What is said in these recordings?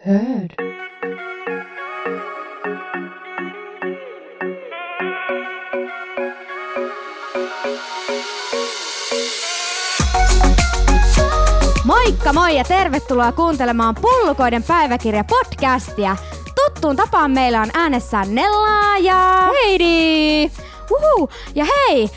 Heard. Moikka moi ja tervetuloa kuuntelemaan Pullukoiden päiväkirja-podcastia. Tuttuun tapaan meillä on äänessä Nella ja Heidi! Ja hei,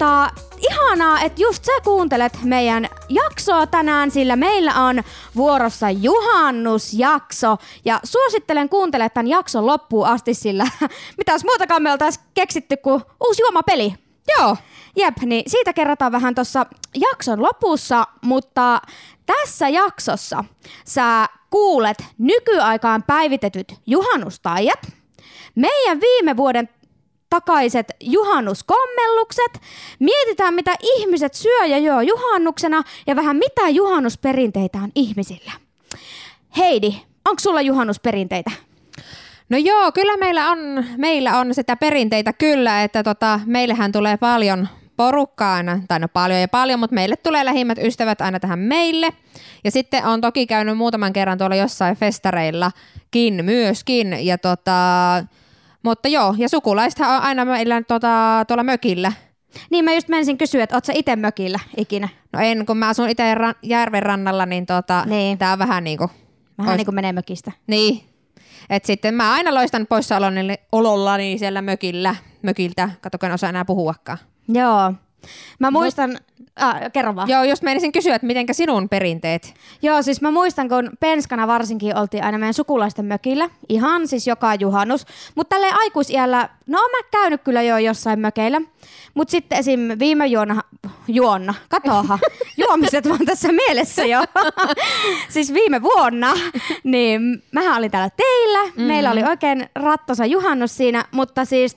ihanaa, että just sä kuuntelet meidän jaksoa tänään, sillä meillä on vuorossa juhannusjakso. Ja suosittelen kuuntelemaan tämän jakson loppuun asti, sillä mitäs muutakaan me oltais keksitty kuin uusi juomapeli. Joo. Jep, niin siitä kerrotaan vähän tuossa jakson lopussa, mutta tässä jaksossa sä kuulet nykyaikaan päivitetyt juhannustaijat, meidän viime vuoden takaiset juhannuskommellukset, mietitään mitä ihmiset syö ja juo juhannuksena ja vähän mitä juhannusperinteitä on ihmisillä. Heidi, onko sulla juhannusperinteitä? No joo, kyllä meillä on sitä perinteitä kyllä, että meillähän tulee paljon porukkaa aina, tai no paljon, mutta meille tulee lähimmät ystävät aina tähän meille. Ja sitten on toki käynyt muutaman kerran tuolla jossain festareillakin myöskin, ja mutta joo, ja sukulaisethan on aina meillä tuolla mökillä. Niin mä just menisin kysyä, että oot sä ite mökillä ikinä? No en, kun mä asun itse järven rannalla, niin, niin. tää on vähän niinku... Vähän niinku menee mökistä. Niin. Et sitten mä aina loistan poissaolollani siellä mökiltä, katsokaa en osaa enää puhuakaan. Joo. Mä muistan, kerro vaan. Joo, just menisin kysyä, että mitenkä sinun perinteet? Joo, siis mä muistan, kun penskana varsinkin oltiin aina meidän sukulaisten mökillä, ihan siis joka juhannus, mutta tälleen aikuisiällä, no oon mä käynyt kyllä jo jossain mökeillä, mutta sitten esim. Viime juonna, katoahan, juomiset vaan tässä mielessä jo, siis viime vuonna, niin mähän olin täällä teillä, meillä oli oikein rattosa juhannus siinä, mutta siis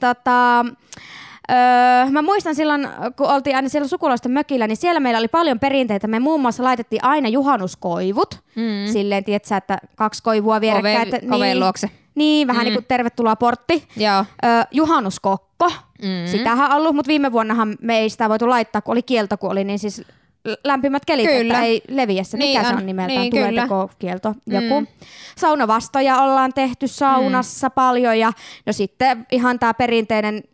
mä muistan silloin, kun oltiin aina siellä sukulaisten mökillä, niin siellä meillä oli paljon perinteitä. Me muun muassa laitettiin aina juhannuskoivut. Silleen, tietsä, että 2 koivua vierekkäin. Oven luokse. Niin, vähän niin kuin tervetuloa portti. Joo. Juhannuskokko. Sitähän on ollut, mutta viime vuonnahan me ei sitä voitu laittaa, kun oli kielto, kun oli niin siis lämpimät kelit, kyllä. Että ei leviä se. Mikä niin se on nimeltään? niin, Tuletekokielto joku. Saunavastoja ollaan tehty saunassa paljon ja no sitten ihan tää perinteinen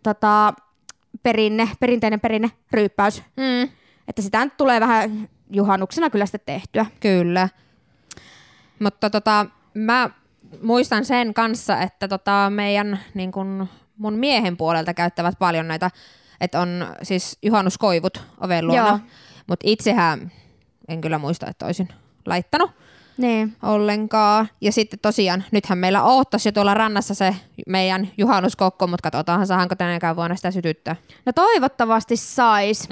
perinne ryyppäys. Että sitä nyt tulee vähän juhannuksena kyllä sitten tehtyä. Kyllä. Mutta mä muistan sen kanssa, että meidän niin kun mun miehen puolelta käyttävät paljon näitä, että on siis juhannuskoivut oven luona. Mutta itsehän en kyllä muista, että olisin laittanut. Niin. Ollenkaan. Ja sitten tosiaan, nythän meillä oottaisi jo tuolla rannassa se meidän juhannuskokko, mutta katsotaan, saadaanko tänäkään vuonna sitä sytyttää. No toivottavasti sais.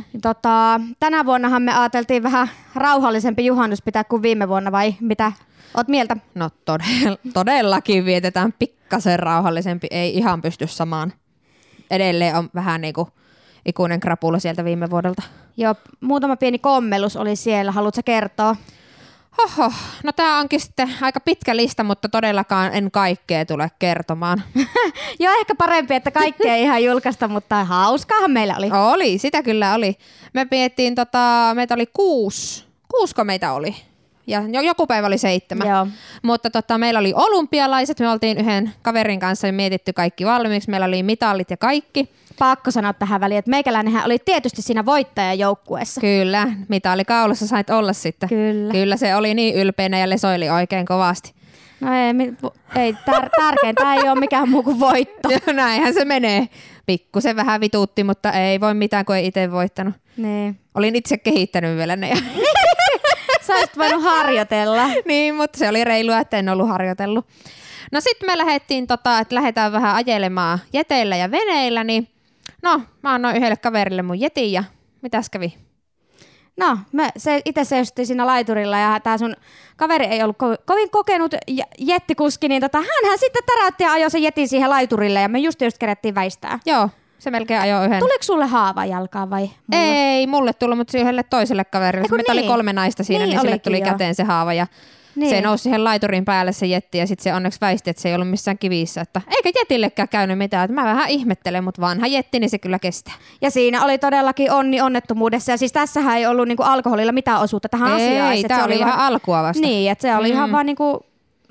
Tänä vuonnahan me ajateltiin vähän rauhallisempi juhannus pitää kuin viime vuonna, vai mitä oot mieltä? No todellakin vietetään pikkasen rauhallisempi, ei ihan pysty samaan. Edelleen on vähän niinku ikuinen krapula sieltä viime vuodelta. Joo, muutama pieni kommellus oli siellä, haluatko kertoa? Hoho, no tää onkin sitten aika pitkä lista, mutta todellakaan en kaikkea tule kertomaan. Joo, ehkä parempi, että kaikkea ei ihan julkaista, mutta hauskaahan meillä oli. Oli, sitä kyllä oli. Me piettiin, meitä oli 6 meitä oli. Ja joku päivä oli 7. Joo. Mutta meillä oli olympialaiset, me oltiin yhden kaverin kanssa ja mietitty kaikki valmiiksi. Meillä oli mitallit ja kaikki. Pakko sanoa tähän väliin, että meikäläinenhän oli tietysti siinä voittajajoukkueessa. Kyllä, mitali kaulassa sait olla sitten. Kyllä se oli niin ylpeänä ja lesoili oikein kovasti. No ei tärkeintä ei ole mikään muu kuin voitto. Näinhän se menee. Pikkusen vähän vituutti, mutta ei voi mitään, kun ei itse voittanut. Niin. Olin itse kehittänyt vielä ne. Sä olisit voinut harjoitella. Niin, mutta se oli reilua, että en ollut harjoitellut. No sitten me lähdettiin, että lähdetään vähän ajelemaan jeteillä ja veneillä, niin no, mä annoin yhdelle kaverille mun jetin ja mitäs kävi? No, itse seistettiin siinä laiturilla ja tää sun kaveri ei ollut kovin kokenut jettikuski, niin hänhän sitten täräytti ja ajoi sen jetin siihen laiturille ja me just kerättiin väistää. Joo, se melkein ajoi yhden. Tuliko sulle haava jalkaan vai mulle? Ei, mulle tullut, mutta yhdelle toiselle kaverille. Meitä oli 3 naista siinä, niin sille tuli käteen se haava ja se nousi siihen laiturin päälle se jetti ja sitten se onneksi väisti, että se ei ollut missään kivissä. Että eikä jetillekään käynyt mitään. Että mä vähän ihmettelen, mutta vanha jetti, niin se kyllä kestää. Ja siinä oli todellakin onni onnettomuudessa. Ja siis tässähän ei ollut niinku alkoholilla mitään osuutta tähän asiaan. Ei, tämä oli ihan alkua vasta. Niin, että se oli ihan vaan niinku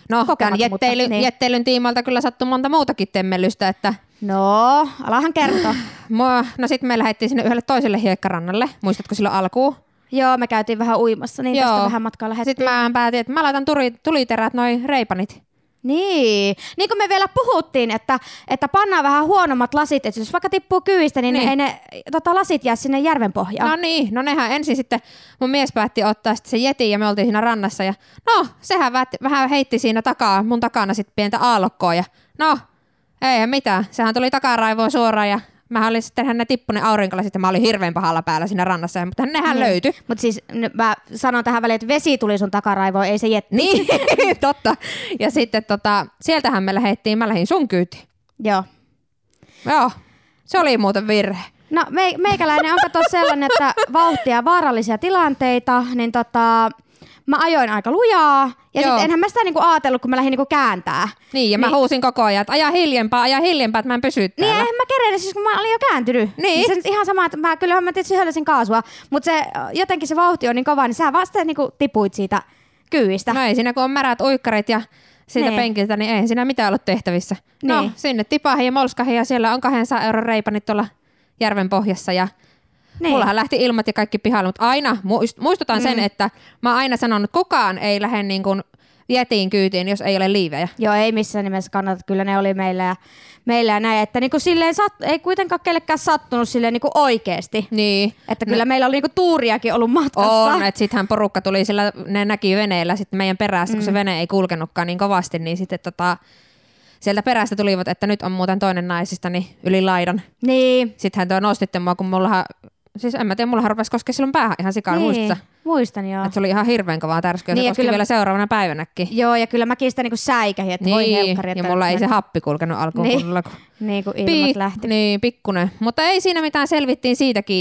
No, tämän kokematta, jetteilyn tiimalta kyllä sattui monta muutakin temmellystä, että no, alahan kertoa. No sitten me lähdettiin sinne yhdelle toiselle hiekkarannalle. Muistatko silloin alkuun? Joo, me käytiin vähän uimassa, niin tästä vähän matkaa lähdettiin. Sitten mä päätin, että mä laitan tuliterät, noi reipanit. Niin kuin me vielä puhuttiin, että pannaan vähän huonommat lasit, että jos vaikka tippuu kyvistä, niin ei ne lasit jää sinne järven pohjaan. No niin, no nehän ensin sitten mun mies päätti ottaa sitten se jetin ja me oltiin siinä rannassa ja no sehän vähän heitti siinä mun takana sitten pientä aallokkoa ja no eihän mitään, sehän tuli takaraivoon suoraan ja mä olin sitten hänen tippunen aurinkolasit ja mä olin hirveän pahalla päällä siinä rannassa, mutta nehän löytyi. Mutta siis mä sanon tähän väliin, että vesi tuli sun takaraivoon, ei se jetti. Niin, totta. Ja sitten sieltähän mä lähdin sun kyytiin. Joo. Joo, se oli muuten virhe. No meikäläinen on kato sellainen, että vauhtia vaarallisia tilanteita, niin mä ajoin aika lujaa ja sitten enhän mä sitä niinku ajatellut, kun mä lähdin niinku kääntää. Niin, ja mä huusin koko ajan, että aja hiljempaa, että mä en pysy täällä. Niin, eihän mä kerennyt, siis kun mä olin jo kääntynyt. Niin. Se ihan sama, että kyllähän mä tietysti hölläsin kaasua, mutta jotenkin se vauhti on niin kova, niin sä vasta niinku tipuit siitä kyydistä. No ei siinä, kun on märät uikkarit ja siitä penkiltä, niin ei siinä mitään ollut tehtävissä. Niin. No, sinne tipahin ja molskahin ja siellä on 200 € reipanit tuolla järven pohjassa ja mullahan lähti ilmat ja kaikki pihalle, mutta aina muistutan sen, että mä oon aina sanonut, että kukaan ei lähde niin kuin jetiin kyytiin, jos ei ole liivejä. Joo, ei missään nimessä kannata, kyllä ne oli meillä ja näin, että niinku silleen ei kuitenkaan kellekään sattunut silleen niinku oikeesti. Niin. Että kyllä meillä oli niinku tuuriakin ollut matkassa. On, että sittenhän porukka tuli sillä, ne näki veneellä sitten meidän perässä, kun se vene ei kulkenutkaan niin kovasti, niin sitten sieltä perästä tulivat, että nyt on muuten toinen naisistani yli laidan. Niin. Sittenhän tuo nostitte mua, kun mullahan, siis en mä tiedä, mullahan rupesi koskea silloin päähän ihan sikaan, muistatko? Muistan, joo. Että se oli ihan hirveän kovaa tärskyä, se koski vielä seuraavana päivänäkin. Joo, ja kyllä mäkin sitä niinku säikähin, että voi helkkari. Ja mulla ei se happi kulkenut alkuun kunnolla. Niin kuin ilmat lähti. Niin, pikkunen. Mutta ei siinä mitään, selvittiin siitäkin.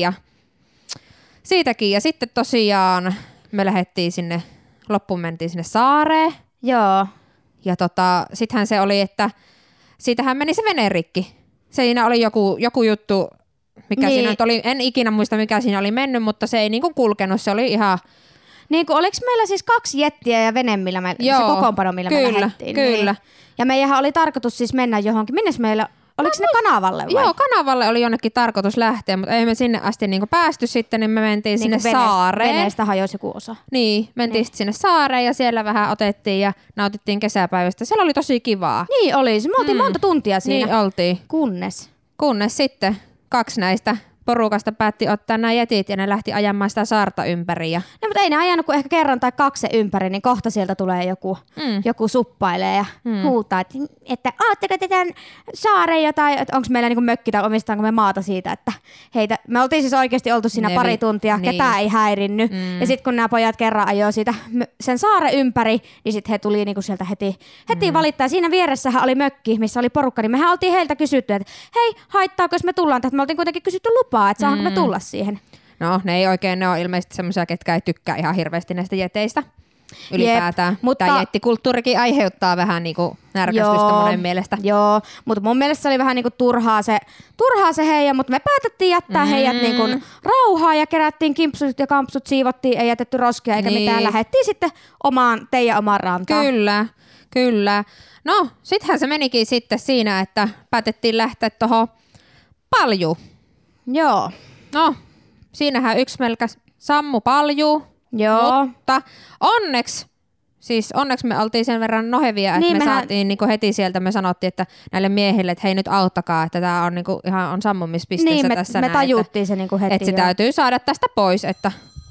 Ja sitten tosiaan me lähdettiin sinne, loppuun mentiin sinne saareen. Joo. Ja sittenhän se oli, että siitähän meni se vene rikki. Siinä oli joku juttu, mikä siinä oli, en ikinä muista mikä siinä oli mennyt, mutta se ei niinku kulkenut, se oli ihan... Niin kuin, oliko meillä siis 2 jettiä ja vene, millä se kokoonpano, millä me lähdettiin? Kyllä. Niin. Ja meidänhän oli tarkoitus siis mennä johonkin. Minnes meillä, oliko ne kanavalle vai? Joo, kanavalle oli jonnekin tarkoitus lähteä, mutta ei me sinne asti niinku päästy sitten, niin me mentiin sinne saareen. Veneestä hajosi joku osa. Niin, mentiin sitten sinne saareen ja siellä vähän otettiin ja nautittiin kesäpäivästä. Siellä oli tosi kivaa. Niin oli, me oltiin monta tuntia siinä. Niin oltiin. Kunnes sitten 2 näistä porukasta päätti ottaa nämä jätit ja ne lähti ajamaan sitä saarta ympäri. Ja... No, mutta ei ne ajanut kuin ehkä kerran tai 2 ympäri, niin kohta sieltä tulee joku suppailee ja huutaa, että ootteko te tämän saaren jotain, että onko meillä niinku mökki tai omistaanko me maata siitä, että heitä, me oltiin siis oikeasti oltu siinä pari tuntia, ketään ei häirinnyt. Ja sitten kun nämä pojat kerran ajoi siitä sen saaren ympäri, niin sitten he tuli niinku sieltä heti valittaa. Siinä vieressähän oli mökki, missä oli porukka, niin mehän oltiin heiltä kysytty, että hei, haittaako jos me tullaan tähän, me oltiin kuitenkin kysytty lupaa, että saanko me tulla siihen. No, ne on ilmeisesti semmoisia, ketkä ei tykkää ihan hirveästi näistä jeteistä ylipäätään. Tämä jettikulttuurikin aiheuttaa vähän niinku närkästystä monen mielestä. Joo, mutta mun mielestä se oli vähän niinku turhaa se heidän, mutta me päätettiin jättää heidät niinku rauhaa ja kerättiin kimpsut ja kampsut, siivottiin, ei jätetty roskia eikä mitään. Lähdettiin sitten omaan rantaan. Kyllä. No, sittenhän se menikin sitten siinä, että päätettiin lähteä tuohon Paljuun. Joo. No, siinähän yksi melkä sammu Paljuu. Joo. Mutta onneksi me oltiin sen verran nohevia, että me saatiin niinku heti sieltä, me sanottiin, että näille miehille, että hei nyt auttakaa, että tämä on niinku ihan on sammumispisteessä tässä. Me tajuttiin se niinku heti. Että se täytyy saada tästä pois, että...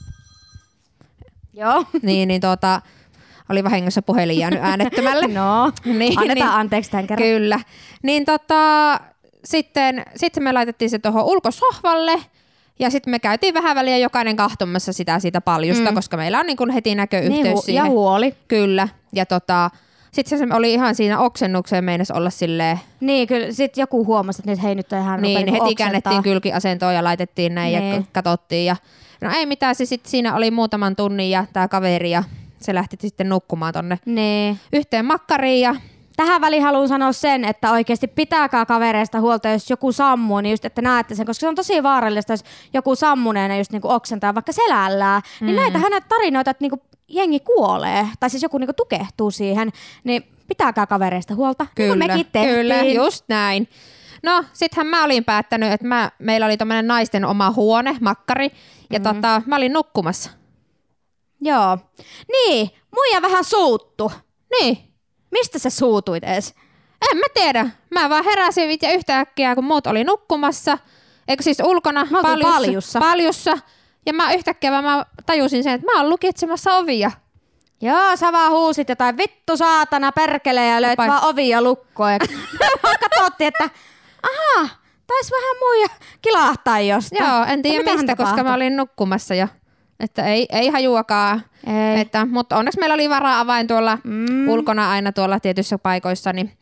Joo. Oli vahingossa puhelin jäänyt äänettömälle. No, annetaan anteeksi tämän kerran. Kyllä. Niin sitten me laitettiin se tuohon ulkosohvalle ja sitten me käytiin vähän väliä jokainen kahtomassa sitä siitä Paljusta, koska meillä on niin kuin heti näköyhteys siihen. Ja huoli. Kyllä. Ja sitten se oli ihan siinä oksennukseen meinasi olla silleen. Niin, kyllä sitten joku huomasi, että nyt hei nyt ihan niin, heti käännettiin kylkiasentoon ja laitettiin näin ja katsottiin. Ja, no ei mitään, se sitten siinä oli muutaman tunnin ja tämä kaveri ja se lähti sitten nukkumaan tonne yhteen makkariin ja tähän väliin haluan sanoa sen, että oikeasti pitääkää kavereista huolta, jos joku sammuu, niin just, että näette sen, koska se on tosi vaarallista, jos joku sammuneena just niinku oksentaa vaikka selällään. Niin näitä tarinoita, että niinku jengi kuolee, tai siis joku niinku tukehtuu siihen, niin pitääkää kavereista huolta. Kyllä, mekin tehtiin. kyllä, just näin. No, sittenhän mä olin päättänyt, että meillä oli tommonen naisten oma huone, makkari, ja mä olin nukkumassa. Joo. Niin, muija vähän suuttu. Niin. Mistä sä suutuit edes? En mä tiedä. Mä vaan heräsin ja yhtäkkiä, kun muut oli nukkumassa, eikö siis ulkona paljussa. Ja mä yhtäkkiä mä tajusin sen, että mä oon lukitsemassa ovia. Joo, sä vaan huusit jotain vittu saatana perkele ja löit vaan ovia lukkoon. Ja katsottiin, että aha, tais vähän muija kilahtaa jostain. Joo, en tiedä mistä, koska mä olin nukkumassa jo. Että ei hajuakaan. Mutta onneksi meillä oli vara-avain tuolla ulkona aina tuolla tietyissä paikoissa. Niin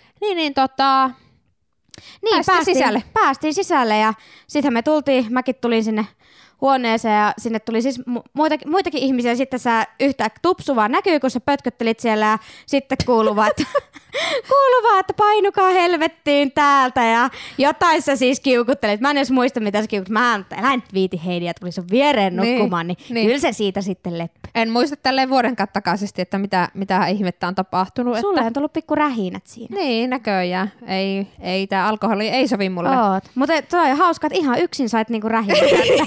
päästiin sisälle ja sittenhän me mäkin tulin sinne huoneeseen ja sinne tuli siis muitakin ihmisiä. Sitten sä yhtäkkiä tupsu vaan näkyy, kun sä pötköttelit siellä ja sitten kuuluu vaan, että painukaa helvettiin täältä ja jotain sä siis kiukuttelit. Mä en edes muista, mitä sä kiukuttelit. Mä en viiti Heidiä, tuli sun viereen nukkumaan, niin kyllä se siitä sitten leppy. En muista tälleen vuoden takaisesti, että mitä ihmettä on tapahtunut. Sulle on tullut pikku rähinät siinä. Niin, näköjään. Ei tää alkoholi ei sovi mulle. Mutta toi on hauska, että ihan yksin sait niinku rähinät.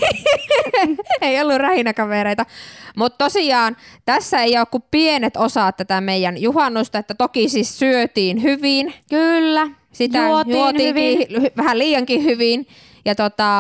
Ei ollut rähinäkavereita. Mutta tosiaan tässä ei ole kuin pienet osat tätä meidän juhannusta, että toki siis syötiin hyvin. Kyllä, sitä juotiinkin vähän liiankin hyvin. Ja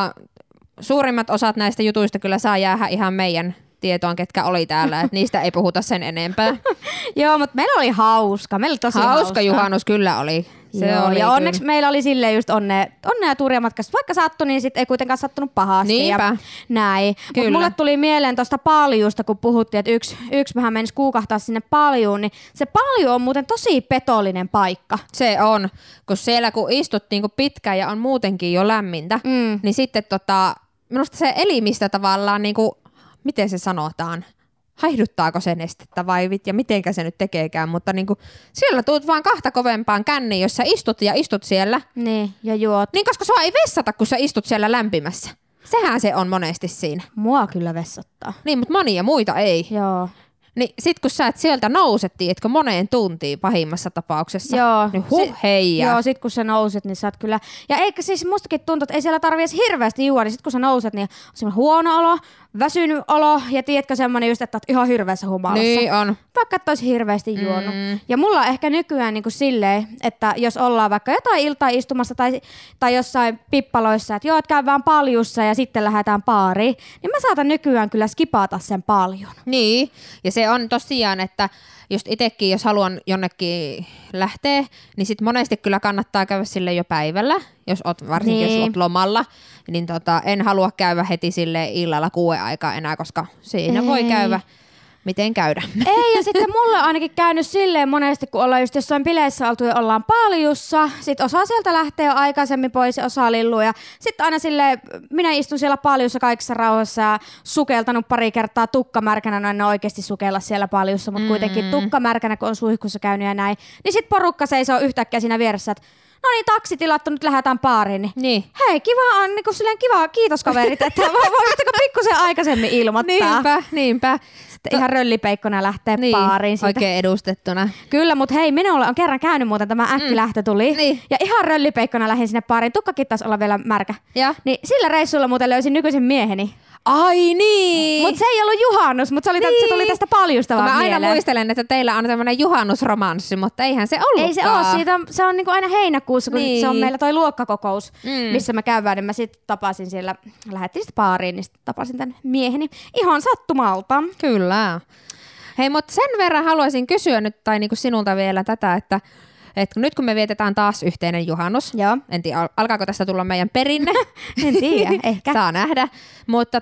suurimmat osat näistä jutuista kyllä saa jäädä ihan meidän tietoon, ketkä oli täällä, että niistä ei puhuta sen enempää. Joo, mutta meillä oli hauska. Meillä oli tosi hauska juhannus kyllä oli. Se oli ja onneksi meillä oli silleen just onnea Turja matkasta. Vaikka sattui, niin sit ei kuitenkaan sattunut pahasti. Niinpä. Ja näin. Mutta mulle tuli mieleen tuosta paljusta, kun puhuttiin, että yksi vähän menisi kuukahtaa sinne paljuun, niin se palju on muuten tosi petollinen paikka. Se on, kun siellä kun istut niinku pitkään ja on muutenkin jo lämmintä, niin sitten minusta se elimistä tavallaan niinku, miten se sanotaan, haihduttaako se nestettä vai ja mitenkä se nyt tekeekään, mutta niinku, siellä tuut vaan kahta kovempaan känniin, jos sä istut siellä. Niin, ja juot. Niin, koska sua ei vessata, kun sä istut siellä lämpimässä. Sehän se on monesti siinä. Mua kyllä vessottaa. Niin, mutta monia muita ei. Joo. Niin sit kun sä et sieltä nouset, tiedätkö, moneen tuntiin pahimmassa tapauksessa, joo. Niin heijaa. Joo, sit kun sä nouset, niin sä oot kyllä... Ja eikä siis mustakin tuntuu, että ei siellä tarvitse hirveästi juoda, niin sit kun sä nouset, niin on semmoinen huono olo, väsynyt olo ja tiedätkö semmoinen just, että oot ihan hirveässä humalassa. Niin on. Vaikka et ois hirveästi juonut. Ja mulla on ehkä nykyään niin kuin silleen, että jos ollaan vaikka jotain iltaa istumassa tai jossain pippaloissa, että joo, käy vaan paljussa ja sitten lähdetään baariin, niin mä saatan nykyään kyllä skipata sen paljon. Niin, ja se on tosiaan, että just itsekin, jos haluan jonnekin lähteä, niin sit monesti kyllä kannattaa käydä sille jo päivällä, varsinkin jos oot lomalla, niin en halua käydä heti sille illalla 6 aikaa enää, koska siinä voi käydä miten käydä. Ei, ja sitten mulle on ainakin käynyt silleen monesti, kun ollaan just jossain bileissä oltu ja ollaan paljussa, sit osa sieltä lähtee jo aikaisemmin pois ja osa lilluu, ja sitten aina silleen, minä istun siellä paljussa kaikessa rauhassa ja sukeltanut pari kertaa tukkamärkänä, no en ole oikeasti sukella siellä paljussa, mutta kuitenkin tukkamärkänä, kun on suihkussa käynyt ja näin, niin sit porukka seisoo yhtäkkiä siinä vieressä, että no niin, taksi tilattu, nyt lähdetään baariin. Niin. Hei, kiva on, niin silleen kiva, kiitos kaverit, että voitteko pikkusen aikaisemmin ilmoittaa. Niinpä. Sitten ihan röllipeikkona lähtee baariin. Oikein edustettuna. Kyllä, mutta hei, minulle on kerran käynyt muuten, tämä äkkilähtö tuli. Niin. Ja ihan röllipeikkona lähdin sinne baariin. Tukkakin taisi olla vielä märkä. Ja. Niin sillä reissulla muuten löysin nykyisen mieheni. Ai niin! Mutta se ei ollut juhannus, mutta se tuli tästä paljusta vaan mä mieleen. aina muistelen, että teillä on tämmöinen juhannusromanssi, mutta eihän se ollutkaan. Ei se ole, se on niinku aina heinäkuussa, kun se on meillä toi luokkakokous, missä mä käydään, niin mä sitten tapasin siellä, lähdettiin sitten baariin, niin sitten tapasin tämän mieheni ihan sattumalta. Kyllä. Hei, mutta sen verran haluaisin kysyä nyt, tai niinku sinulta vielä tätä, että nyt kun me vietetään taas yhteinen juhannus, joo. En tiedä, alkaako tästä tulla meidän perinne? En tiedä, ehkä. Saa nähdä, mutta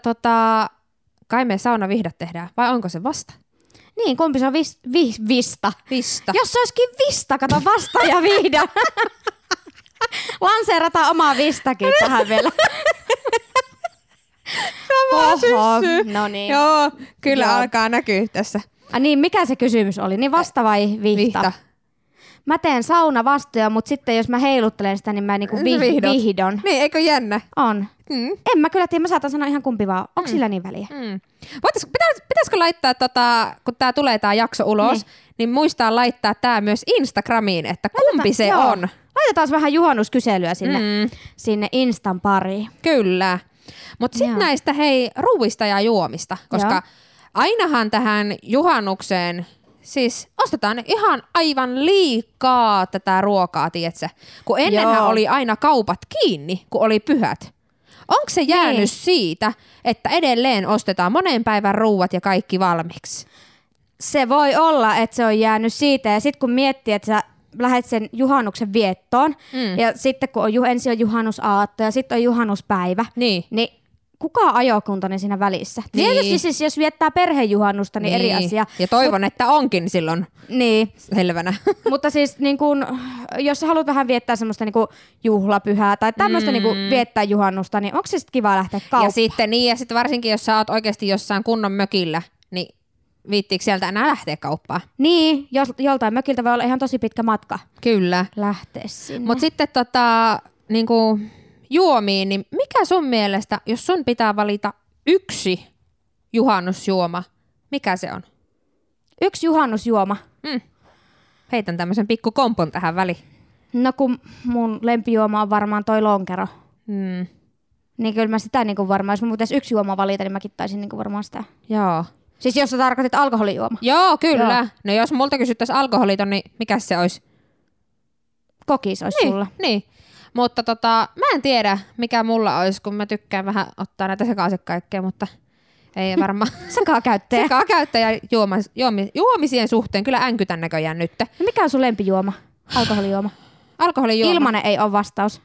kai me saunavihdat tehdään, vai onko se vasta? Niin, kumpi se on vista? Vista. Jos se olisikin vista, kato vasta ja vihda. Lanseerataan omaa vistakin tähän vielä. No niin. Joo, kyllä alkaa näkyä tässä. Niin, mikä se kysymys oli? Niin vasta vai vihta? mä teen saunavastoja, mutta sitten jos mä heiluttelen sitä, niin mä niinku vihdon. Niin, eikö jännä? On. En mä kyllä tiedä, mä saatan sanoa ihan kumpi vaan. Onko sillä niin väliä? Pitäisikö laittaa, kun tää tulee tää jakso ulos, niin muistaa laittaa tää myös Instagramiin, että kumpi se on. Laitetaan vähän juhannuskyselyä sinne Instan pariin. Kyllä. Mutta sitten näistä ruuista ja juomista, koska ainahan tähän juhannukseen siis ostetaan ihan aivan liikaa tätä ruokaa, tietsä? Kun ennenhän oli aina kaupat kiinni, kun oli pyhät. Onko se jäänyt siitä, että edelleen ostetaan monen päivän ruuat ja kaikki valmiiksi? Se voi olla, että se on jäänyt siitä ja sitten kun miettii, että sä lähdet sen juhannuksen viettoon ja sitten kun ensin on juhannusaatto ja sitten on juhannuspäivä, niin kuka ajokuntainen siinä välissä? Niin. Tietysti siis, jos viettää perhejuhannusta, niin eri asia. Ja toivon, että onkin silloin selvänä. Mutta siis niin kun, jos sä haluat vähän viettää semmoista niin kun juhlapyhää tai tämmöistä niin kun viettää juhannusta, niin onko se sitten kiva lähteä kauppaan? Ja sitten varsinkin, jos sä oot oikeasti jossain kunnon mökillä, niin viittiinkö sieltä enää lähteä kauppaan? Niin, joltain mökiltä voi olla ihan tosi pitkä matka. Kyllä. Lähteä sinne. Mutta sitten niinku juomiin, niin mikä sun mielestä, jos sun pitää valita yksi juhannusjuoma, mikä se on? Yksi juhannusjuoma? Heitän tämmöisen pikku kompon tähän väliin. No kun mun lempijuoma on varmaan toi lonkero. Niin kyllä mä sitä niin varmaan, jos mun pitäisi yksi juoma valita, niin mäkin taisin niin varmaan sitä. Joo. Siis jos sä tarkoitit alkoholijuoma. Joo, kyllä. Joo. No jos multa kysyttäisiin alkoholiton, niin mikä se olisi? Kokis olisi sulla. Niin. Mutta mä en tiedä, mikä mulla olisi, kun mä tykkään vähän ottaa näitä sekaisin kaikkea, mutta ei varmaan. Sekakäyttäjä juomisien suhteen. Kyllä änkytän näköjään nyt. No mikä on sun lempijuoma? Alkoholijuoma. Alkoholijuoma. Ilmanen ei ole vastaus.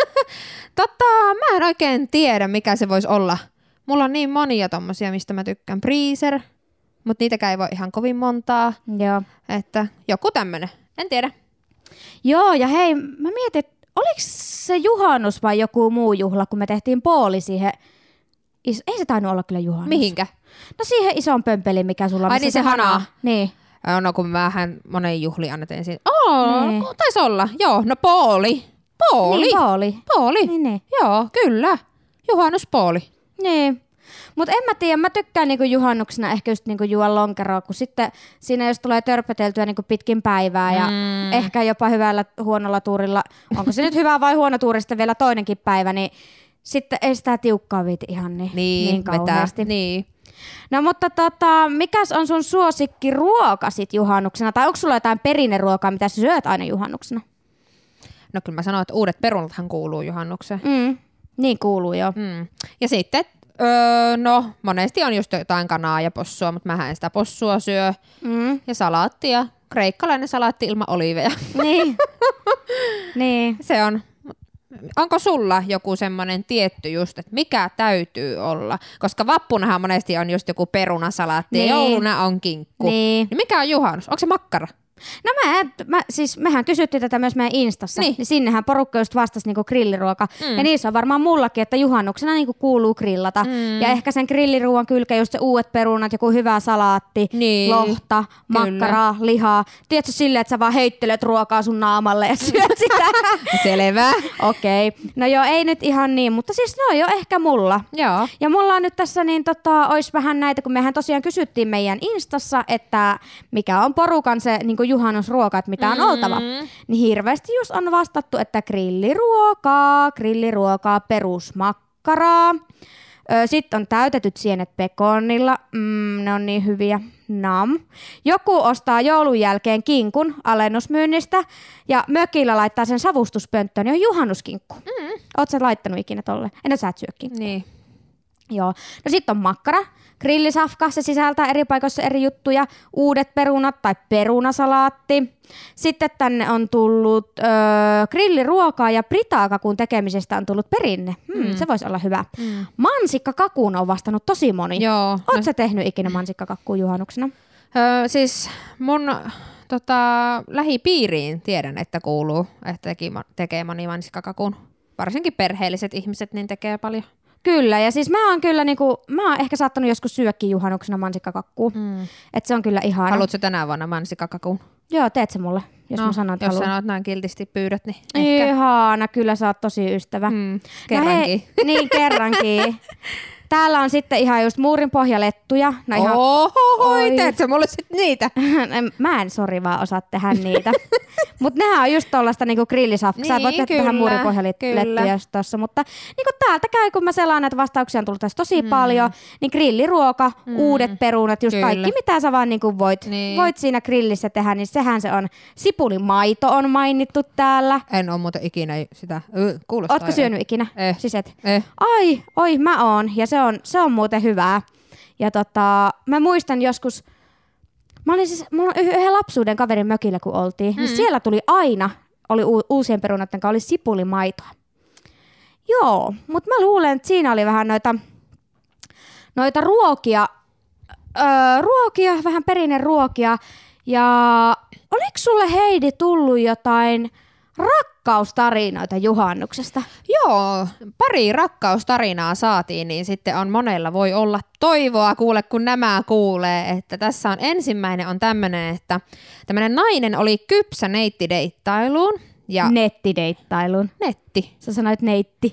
Mä en oikein tiedä, mikä se voisi olla. Mulla on niin monia tommosia, mistä mä tykkään. Breezer, mutta niitäkään ei voi ihan kovin montaa. Joo. Että joku tämmönen. En tiedä. Joo, ja hei, mä mietin, että oliko se juhannus vai joku muu juhla, kun me tehtiin pooli siihen. Ei se tainnut olla kyllä juhannus. Mihinkä? No siihen ison pömpeliin, mikä sulla on. Ai niin se hanaa. Niin. No kun vähän monen juhliin annetaan siinä. Taisi olla. Joo, no pooli. Niin, Pooli. Niin. Joo, kyllä. Juhannuspooli. Niin. Mutta en mä tiedä, mä tykkään niinku juhannuksena ehkä just niinku juoda lonkeroa, kun sitten siinä jos tulee törpöteltyä niinku pitkin päivää ja ehkä jopa hyvällä huonolla tuurilla, onko se nyt hyvä vai huono tuuri sitten vielä toinenkin päivä, niin sitten ei sitä tiukkaa viiti ihan niin kauheasti. Niin. No mutta mikäs on sun suosikkiruoka sit juhannuksena? Tai onko sulla jotain perinneruokaa, mitä sä syöt aina juhannuksena? No kyllä mä sanoin, että uudet perunathan kuuluu juhannukseen. Niin kuuluu jo. Ja sitten, no monesti on just jotain kanaa ja possua, mutta mähän en sitä possua syö. Ja salaattia, kreikkalainen salaatti ilman oliiveja. Niin. Se on. Onko sulla joku semmoinen tietty just, että mikä täytyy olla? Koska vappunahan monesti on just joku perunasalaatti ja jouluna on kinkku. Niin mikä on juhannus? Onko se makkara? No mehän kysyttiin tätä myös meidän Instassa, niin sinnehän porukka just vastasi niinku grilliruoka. Ja niissä on varmaan mullakin, että juhannuksena niinku kuuluu grillata. Ja ehkä sen grilliruuan kylkeen just se uudet perunat, joku hyvä salaatti, lohta, makkaraa, lihaa. Tiedätkö silleen, että sä vaan heittelet ruokaa sun naamalle ja syöt sitä? Selvä. Okei. No joo, ei nyt ihan niin, mutta siis ne on jo ehkä mulla. Joo. Ja mulla on nyt tässä niin ois vähän näitä, kun mehän tosiaan kysyttiin meidän Instassa, että mikä on porukan se niinku juhannusruoka, että mitä on oltava. Niin hirveästi just on vastattu, että grilliruokaa, perusmakkaraa. Sitten on täytetyt sienet pekonilla. Ne on niin hyviä. Nam. Joku ostaa joulun jälkeen kinkun alennusmyynnistä ja mökillä laittaa sen savustuspönttöön, niin on juhannuskinkku. Oot sä laittanut ikinä tolle? Enä sä et syö kinkkua. Niin. Joo. No sitten on makkara, grillisafka, se sisältää eri paikoissa eri juttuja, uudet perunat tai perunasalaatti. Sitten tänne on tullut grilliruokaa ja britaakakun tekemisestä on tullut perinne. Se voisi olla hyvä. Mansikkakakuun on vastannut tosi moni. Joo. Oot sä tehnyt ikinä mansikkakakkuun juhannuksena? Siis mun lähipiiriin tiedän, että kuuluu, että tekee moni mansikkakakun. Varsinkin perheelliset ihmiset niin tekee paljon. Kyllä, ja siis mä oon ehkä saattanut joskus syökin juhannuksena mansikkakakkuun. Että se on kyllä ihana. Haluatko tänä vuonna mansikkakakkuun? Joo, teet se mulle, jos mä sanon, että jos haluan. sanot näin kiltisti pyydät, niin ehkä. Ihana, kyllä sä oot tosi ystävä. Kerrankin. No niin, kerrankin. Täällä on sitten ihan just muurinpohjalettuja. No ihan, Oi, teet sä mulle sit niitä? Mä en vaan osaa tehdä niitä. Mutta nehän on just tollaista niinku grillisafkaa. Sä voit tehdä muurinpohjalettuja just tossa. Mutta niinku täältä käy, kun mä selaan näitä vastauksia on tullut tässä tosi paljon, niin grilliruoka, uudet perunat, just kaikki mitä sä vaan niinku voit siinä grillissä tehdä, niin sehän se on. Sipulimaito on mainittu täällä. En oo muuten ikinä sitä. Kuulostaa. Ootko syönyt ikinä? Siis et? Oi, mä oon. Ja se on muuten hyvää. Ja mä muistan joskus, mulla on yhden lapsuuden kaverin mökillä kun oltiin, niin siellä tuli aina, oli uusien perunoiden kanssa, oli sipulimaitoa. Joo, mutta mä luulen, että siinä oli vähän noita ruokia, vähän perinneruokia. Ja oliko sulle Heidi tullut jotain rakkaustarinoita juhannuksesta? Joo, pari rakkaustarinaa saatiin, niin sitten on monella voi olla toivoa, kuule kun nämä kuulee, että tässä on ensimmäinen on tämmöinen, että tämmöinen nainen oli kypsä neittideittailuun. Ja nettideittailuun. Netti. Sä sanoit neitti.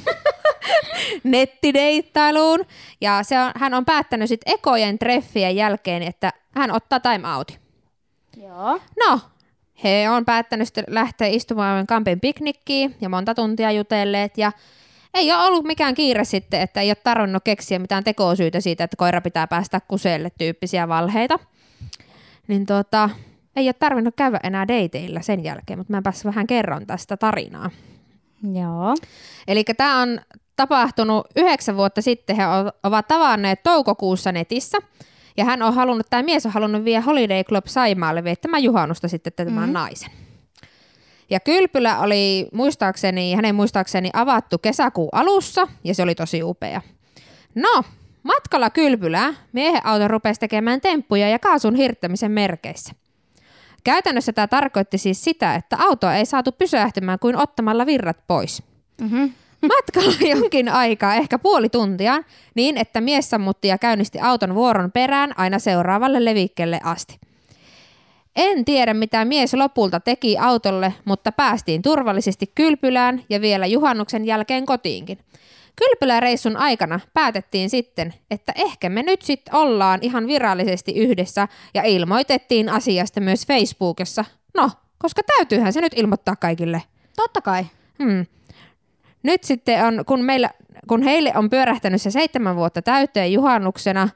Nettideittailuun. Ja hän on päättänyt sitten ekojen treffien jälkeen, että hän ottaa time outin. Joo. No. He on päättänyt lähteä istumaan kampin piknikkiin ja monta tuntia jutelleet ja ei ole ollut mikään kiire sitten, että ei ole tarvinnut keksiä mitään tekosyytä siitä, että koira pitää päästä kuseelle tyyppisiä valheita. Niin ei ole tarvinnut käydä enää dateilla sen jälkeen, mutta mä päässä vähän kerron tästä tarinaa. Joo. Eli tämä on tapahtunut 9 vuotta sitten, he ovat tavanneet toukokuussa netissä. Ja tämä mies on halunnut viedä Holiday Club Saimaalle viettämään juhannusta sitten tämän naisen. Ja kylpylä oli hänen muistaakseni avattu kesäkuun alussa ja se oli tosi upea. No, matkalla kylpylää miehen auto rupesi tekemään temppuja ja kaasun hirttämisen merkeissä. Käytännössä tämä tarkoitti siis sitä, että autoa ei saatu pysähtymään kuin ottamalla virrat pois. Matkalla jonkin aikaa, ehkä puoli tuntia, niin että mies sammutti ja käynnisti auton vuoron perään aina seuraavalle levikkeelle asti. En tiedä, mitä mies lopulta teki autolle, mutta päästiin turvallisesti kylpylään ja vielä juhannuksen jälkeen kotiinkin. Kylpyläreissun aikana päätettiin sitten, että ehkä me nyt sitten ollaan ihan virallisesti yhdessä ja ilmoitettiin asiasta myös Facebookissa. No, koska täytyyhän se nyt ilmoittaa kaikille. Totta kai. Nyt sitten on, kun heille on pyörähtänyt se 7 vuotta täyteen juhannuksena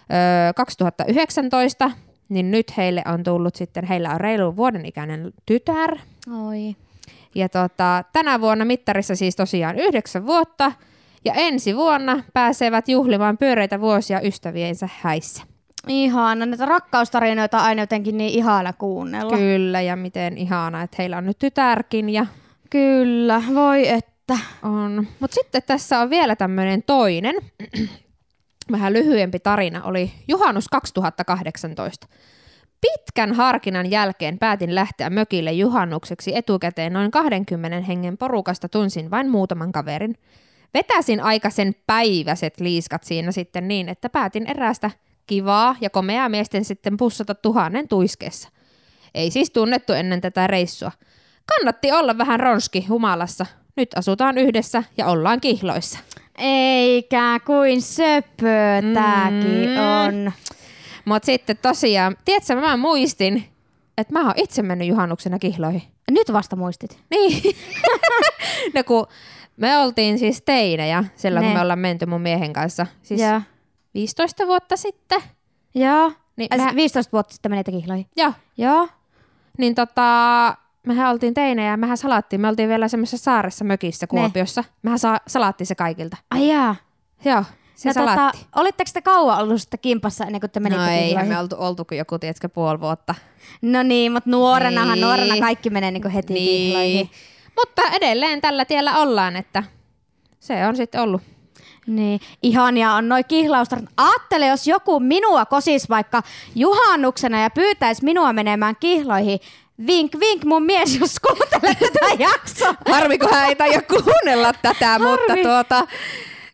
2019, niin nyt heille on tullut sitten, heillä on reilu vuoden ikäinen tytär. Oi. Ja tänä vuonna mittarissa siis tosiaan 9 vuotta ja ensi vuonna pääsevät juhlimaan pyöreitä vuosia ystäviensä häissä. Ihana, näitä rakkaustarinoita on aina jotenkin niin ihana kuunnella. Kyllä, ja miten ihana, että heillä on nyt tytärkin. Ja kyllä, voi että. On. Mutta sitten tässä on vielä tämmöinen toinen, vähän lyhyempi tarina, oli juhannus 2018. Pitkän harkinnan jälkeen päätin lähteä mökille juhannukseksi etukäteen noin 20 hengen porukasta, tunsin vain muutaman kaverin. Vetäsin aikaisen päiväiset liiskat siinä sitten niin, että päätin eräästä kivaa ja komeaa miesten sitten pussata 1000 tuiskeessa. Ei siis tunnettu ennen tätä reissua. Kannatti olla vähän ronski humalassa. Nyt asutaan yhdessä ja ollaan kihloissa. Eikä kuin söpö tääkin on. Mut sitten tosiaan, tiedätkö, mä muistin, että mä oon itse mennyt juhannuksena kihloihin. Nyt vasta muistit. Niin. No kun me oltiin siis teinejä silloin, kun me ollaan menty mun miehen kanssa. Siis 15 vuotta sitten. Joo. Niin 15 vuotta sitten menitte kihloihin. Joo. Niin mehän oltiin teinejä ja mehän salattiin. Me oltiin vielä semmoisessa saaressa mökissä Kuopiossa. Mehän salattiin se kaikilta. Ai jaa. Joo, se salaatti. Olitteko te kauan ollut sitä kimpassa ennen kuin te menitte kihloihin? No ei, me oltu joku, tiedätkö, 5 vuotta. No niin, mutta nuorena kaikki menee niin heti kihloihin. Mutta edelleen tällä tiellä ollaan, että se on sitten ollut. Niin, ihania on noi kihlaustarinat. Aattele, jos joku minua kosis vaikka juhannuksena ja pyytäisi minua menemään kihloihin. Vink, vink mun mies, jos kuuntelee tätä jaksoa. Harmi, kun hän ei taida kuunnella tätä, mutta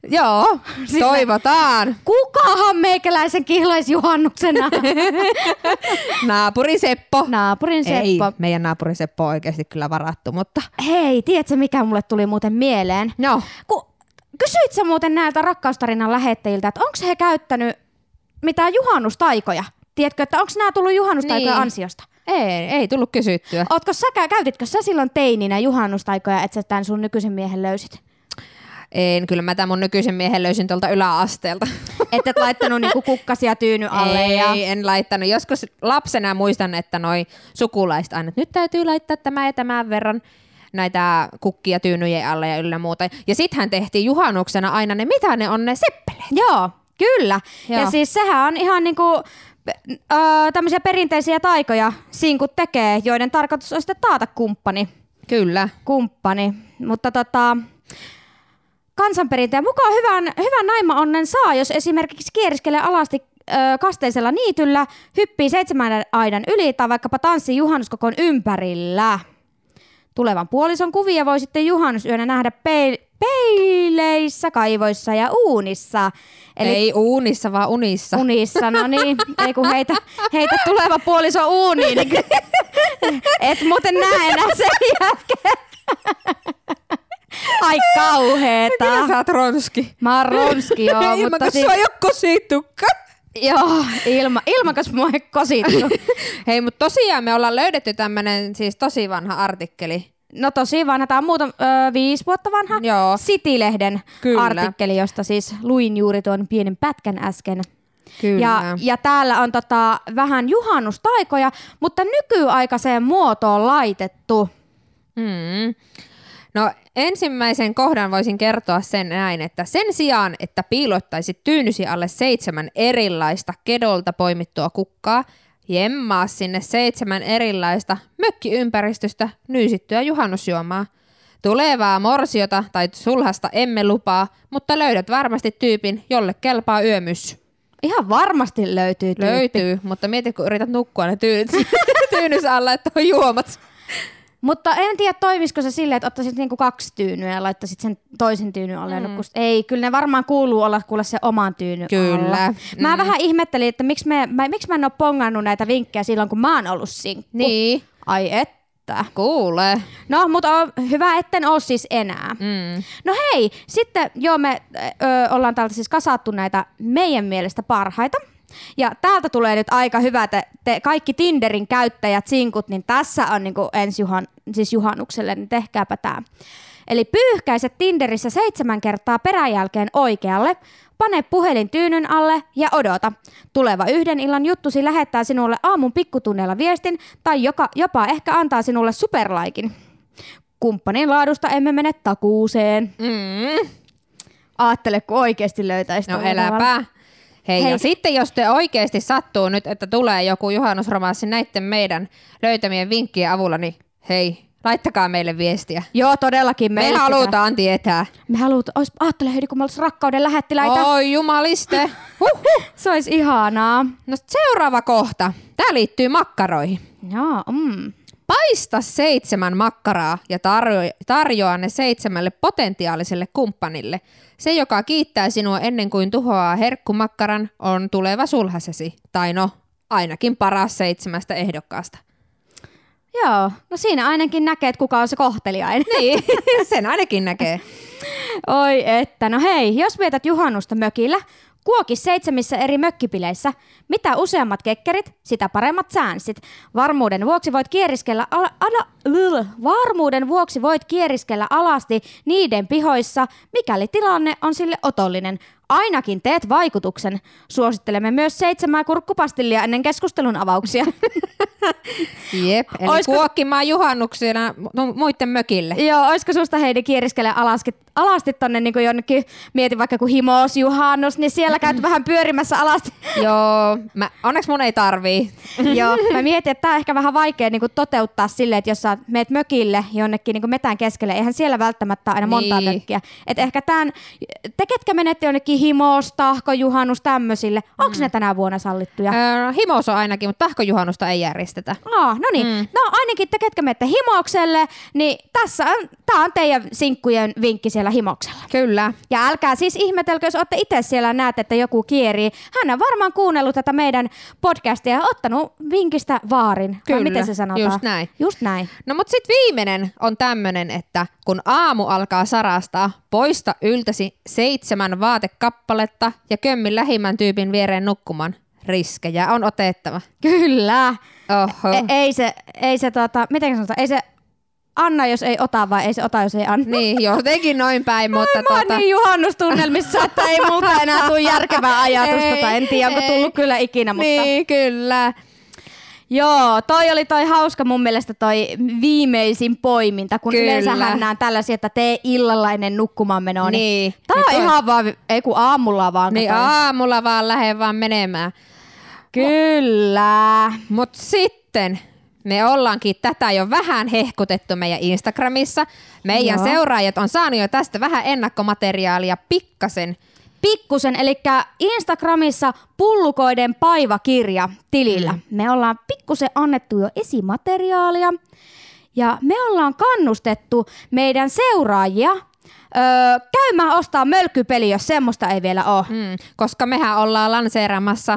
Joo, toivotaan. Kukahan meikäläisen kihlaisi juhannuksena? Naapuri Seppo. Naapurin Seppo. Ei, meidän naapuri Seppo on oikeasti kyllä varattu, mutta... Hei, tiedätkö mikä mulle tuli muuten mieleen? No. Kysyit sä muuten näiltä rakkaustarinan lähettäjiltä, että onko he käyttänyt mitään juhannustaikoja? Tiedätkö, että onko nämä tullut juhannustaikoja ansiosta? Ei tullut kysyttyä. Käytitkö sä silloin teininä juhannustaikoja, että sä tämän sun nykyisen miehen löysit? Kyllä mä tämän mun nykyisen miehen löysin tuolta yläasteelta. Et laittanut niinku kukkasia tyyny alle? Ei, en laittanut. Joskus lapsena muistan, että noi sukulaiset aina, että nyt täytyy laittaa tämä ja tämän verran näitä kukkia tyynyjen alle ja yllä muuta. Ja sittenhän tehtiin juhannuksena aina mitä ne on ne seppeleet. Joo, kyllä. Joo. Ja siis sehän on ihan niinku tämmöisiä perinteisiä taikoja sinkut tekee, joiden tarkoitus on sitten taata kumppani. Kyllä. Kumppani. Mutta kansanperinteen mukaan hyvän naima-onnen saa, jos esimerkiksi kieriskelee alasti kasteisella niityllä, hyppii 7 aidan yli tai vaikkapa tanssii juhannuskokon ympärillä. Tulevan puolison kuvia voi sitten juhannusyönä nähdä peileissä, kaivoissa ja uunissa. Eli ei uunissa, vaan unissa. Unissa, no niin. Ei kun heitä tuleva puoliso uuniin, niin et muuten näe enää sen jälkeen. Ai kauheeta. Kyllä sä oot ronski. Mä oon ronski, joo. Ilmakas sua ei oo kosittukka. Joo, ilmakas mua ei kosittu. Hei, mutta tosiaan me ollaan löydetty tämmönen siis tosi vanha artikkeli. No tosi vanha, tää on 5 vuotta vanha. Joo. City-lehden Kyllä. artikkeli, josta siis luin juuri tuon pienen pätkän äsken. Kyllä. Ja täällä on vähän juhannustaikoja, mutta nykyaikaiseen muotoon laitettu. No ensimmäisen kohdan voisin kertoa sen näin, että sen sijaan, että piilottaisit tyynysi alle 7 erilaista kedolta poimittua kukkaa, jemmaa sinne 7 erilaista mökkiympäristöstä nyysittyä juhannusjuomaa. Tulevaa morsiota tai sulhasta emme lupaa, mutta löydät varmasti tyypin, jolle kelpaa yömys. Ihan varmasti löytyy tyyppi. Löytyy, mutta mieti kun yrität nukkua ne tyynys alla, että on juomat. Mutta en tiedä, toimisiko se silleen, että ottaisit niinku 2 tyynyä ja laittaisit sen toisen tyynyn alle. Ei, kyllä ne varmaan kuuluu olla kuule se oman tyynyn alla. Mä vähän ihmettelin, että miksi mä en ole pongannut näitä vinkkejä silloin, kun mä oon ollut sinkku. Niin. Ai että. Kuule. No, mutta hyvä, etten ole siis enää. No hei, sitten me ollaan täältä siis kasattu näitä meidän mielestä parhaita. Ja täältä tulee nyt aika hyvä, te kaikki Tinderin käyttäjät, sinkut, niin tässä on niinku siis juhannukselle, niin tehkääpä tää. Eli pyyhkäiset Tinderissä 7 kertaa peräjälkeen oikealle, pane puhelin tyynyn alle ja odota. Tuleva yhden illan juttusi lähettää sinulle aamun pikkutunneilla viestin tai jopa ehkä antaa sinulle superlaikin. Kumppanin laadusta emme mene takuuseen. Aattele, kun oikeasti löytäisi. No eläpä. Hei, ja sitten jos te oikeasti sattuu nyt, että tulee joku juhannusromanssi näiden meidän löytämien vinkkien avulla, niin hei, laittakaa meille viestiä. Joo, todellakin. Me halutaan tietää. Me halutaan. Ajattele Heidi, kun me olisi rakkauden lähettiläitä. Oi jumaliste. Se olisi ihanaa. No seuraava kohta. Tää liittyy makkaroihin. Joo, Paista 7 makkaraa ja tarjoa ne 7 potentiaaliselle kumppanille. Se, joka kiittää sinua ennen kuin tuhoaa herkkumakkaran, on tuleva sulhasesi. Tai no, ainakin paras 7 ehdokkaasta. Joo, no siinä ainakin näkee, että kuka on se kohteliainen. Niin, sen ainakin näkee. Oi että, no hei, jos vietät juhannusta mökillä, kuoki 7 eri mökkipileissä. Mitä useammat kekkerit, sitä paremmat säänsit. Varmuuden vuoksi voit kieriskellä alasti niiden pihoissa, mikäli tilanne on sille otollinen. Ainakin teet vaikutuksen. Suosittelemme myös 7 kurkkupastillia ennen keskustelun avauksia. Jep, eli kuokkimaan juhannuksena muiden mökille. Joo, olisiko susta Heidi kieriskellä alasti tonne niin kuin jonnekin, mietin vaikka kun himousjuhannus, niin siellä käyt vähän pyörimässä alasti. Joo, onneksi mun ei tarvii. Joo, mä mietin, että tää on ehkä vähän vaikea niin kuin toteuttaa silleen, että jos sä meet mökille jonnekin niin kuin metään keskelle, eihän siellä välttämättä aina montaa mökkiä. Että ehkä te ketkä menette jonnekin himous, tahkojuhannus, tämmöisille, onko ne tänä vuonna sallittuja? Himous on ainakin, mutta tahkojuhannusta ei järjestetä. järjestetä. No niin. No ainakin te, ketkä menette Himokselle, niin tää on teidän sinkkujen vinkki siellä Himoksella. Kyllä. Ja älkää siis ihmetelkö, jos olette itse siellä näette, että joku kierii. Hän on varmaan kuunnellut tätä meidän podcastia ja ottanut vinkistä vaarin. Kyllä, vai miten se sanotaan? just näin. Just näin. No mut sit viimeinen on tämmönen, että kun aamu alkaa sarastaa, poista yltäsi 7 vaatekappaletta ja kömmi lähimmän tyypin viereen nukkumaan. Riskejä on otettava. Kyllä. Oho. Ei se miten sanotaan, ei se anna, jos ei ota, vai ei se ota, jos ei anna. Niin, jotenkin noin päin, mutta Mä oon niin juhannustunnelmissa, että ei muuta enää tule järkevää ajatusta. En tiedä, onko tullut kyllä ikinä, mutta... Niin, kyllä. Joo, toi hauska mun mielestä toi viimeisin poiminta, kun Kyllä. yleensähän näen tällaisia, että tee illalla ennen nukkumaan menoa. Niin. Tää on ihan vaan, ei kun aamulla vaan. Niin aamulla vaan lähde vaan menemään. Kyllä. Mut sitten me ollaankin tätä jo vähän hehkutettu meidän Instagramissa. Meidän Joo. seuraajat on saanut jo tästä vähän ennakkomateriaalia Pikkusen, eli Instagramissa Pullukoiden Paivakirja tilillä. Me ollaan pikkusen annettu jo esimateriaalia ja me ollaan kannustettu meidän seuraajia käymään ostaa mölkkypeli, jos semmoista ei vielä ole. koska mehän ollaan lanseeraamassa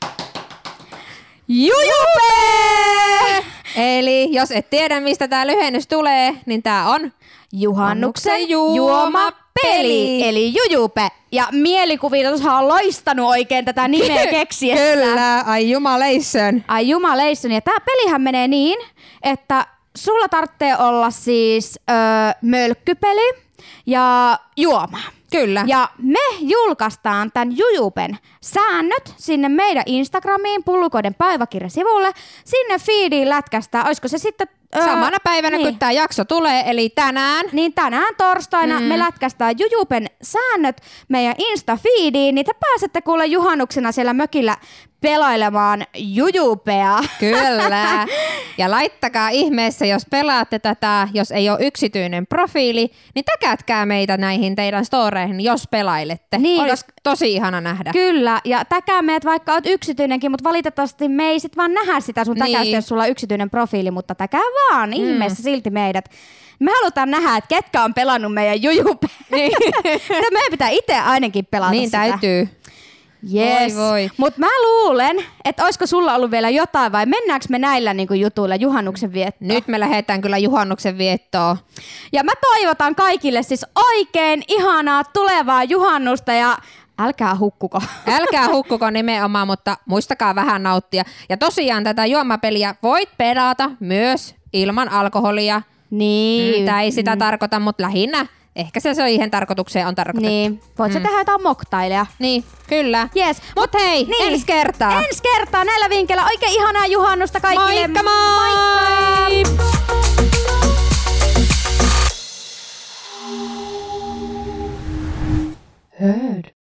Jujupe! Eli jos et tiedä, mistä tää lyhennys tulee, niin tää on Juhannuksen juomapeli, eli Jujupe. Ja mielikuvitushan on loistanut oikein tätä nimeä keksiessä. Kyllä, ai jumaleissön. Ai jumaleissoni. Ja tää pelihän menee niin, että sulla tarvitsee olla siis mölkkypeli ja juoma. Kyllä. Ja me julkaistaan tämän Jujupen säännöt sinne meidän Instagramiin, Pullukoiden Päiväkirja-sivulle. Sinne feediin lätkästään. Olisiko se sitten... Samana päivänä, niin. kun tämä jakso tulee, eli tänään. Niin tänään torstaina me lätkästään Jujupen säännöt meidän Insta-feediin, niin te pääsette kuule juhannuksena siellä mökillä pelailemaan Jujupea. Kyllä. Ja laittakaa ihmeessä, jos pelaatte tätä, jos ei ole yksityinen profiili, niin täkätkää meitä näihin teidän storeihin, jos pelailette. Niin, Olisi tosi ihana nähdä. Kyllä, ja täkää meidät vaikka oot yksityinenkin, mutta valitettavasti me ei sit vaan nähdä sitä sun täkäystä, Niin. jos sulla on yksityinen profiili, mutta täkää vaan ihmeessä silti meidät. Me halutaan nähdä, että ketkä on pelannut meidän Jujupea. Niin. Meidän pitää itse ainakin pelata Niin sitä. täytyy. Yes. Voi. Mutta mä luulen, että olisiko sulla ollut vielä jotain vai mennäänkö me näillä niinku jutuilla juhannuksen viettoon? Nyt me lähdetään kyllä juhannuksen viettoon. Ja mä toivotan kaikille siis oikein ihanaa tulevaa juhannusta ja älkää hukkuko. Älkää hukkuko nimenomaan, mutta muistakaa vähän nauttia. Ja tosiaan tätä juomapeliä voit pelata myös ilman alkoholia. Niin. Tämä ei sitä tarkoita, mutta lähinnä ehkä se siihen tarkoitukseen on tarkoitettu. Niin. Voit sä tehdä jotain moktaileja. Niin, kyllä. Yes. Mut hei, niin. ensi kertaa. Ensi kertaa näillä vinkkeillä. Oikein ihanaa juhannusta kaikille. Moikka moi! Moikka!